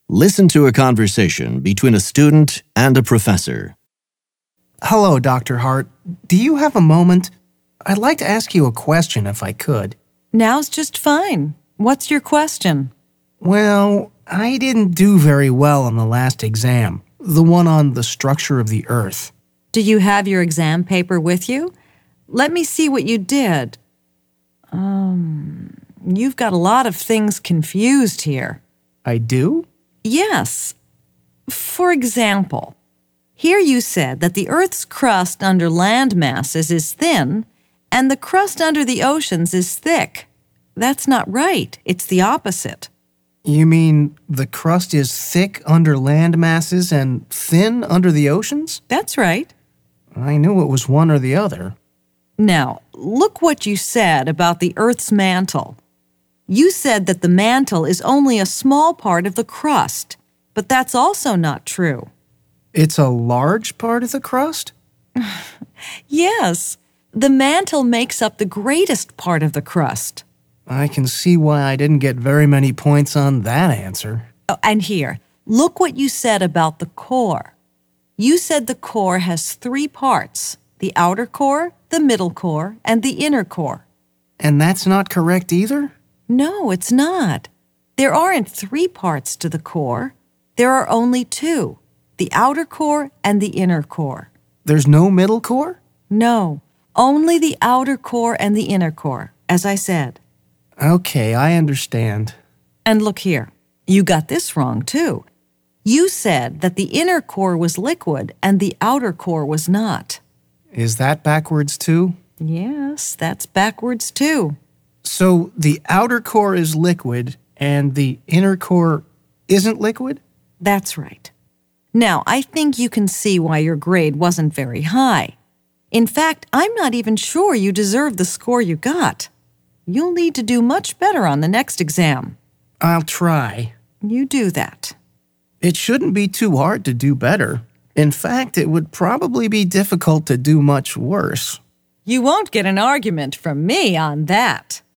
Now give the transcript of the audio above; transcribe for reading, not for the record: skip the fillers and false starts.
Listen to a conversation between a student and a professor. Hello, Dr. Hart. Do you have a moment? I'd like to ask you a question if I could. Now's just fine. What's your question? Well, I didn't do very well on the last exam, the one on the structure of the Earth. Do you have your exam paper with you? Let me see what you did. You've got a lot of things confused here. I do? Yes. For example, here you said that the Earth's crust under land masses is thin and the crust under the oceans is thick. That's not right. It's the opposite. You mean the crust is thick under land masses and thin under the oceans? That's right. I knew it was one or the other. Now, look what you said about the Earth's mantle. You said that the mantle is only a small part of the crust, but that's also not true. It's a large part of the crust? Yes, the mantle makes up the greatest part of the crust. I can see why I didn't get very many points on that answer. Oh, and here, look what you said about the core. You said the core has 3 parts, the outer core, the middle core, and the inner core. And that's not correct either? No, it's not. There aren't 3 parts to the core. There are only 2, the outer core and the inner core. There's no middle core? No, only the outer core and the inner core, as I said. Okay, I understand. And look here, you got this wrong too. You said that the inner core was liquid and the outer core was not. Is that backwards too? Yes, that's backwards too. So the outer core is liquid and the inner core isn't liquid? That's right. Now, I think you can see why your grade wasn't very high. In fact, I'm not even sure you deserve the score you got. You'll need to do much better on the next exam. I'll try. You do that. It shouldn't be too hard to do better. In fact, it would probably be difficult to do much worse. You won't get an argument from me on that.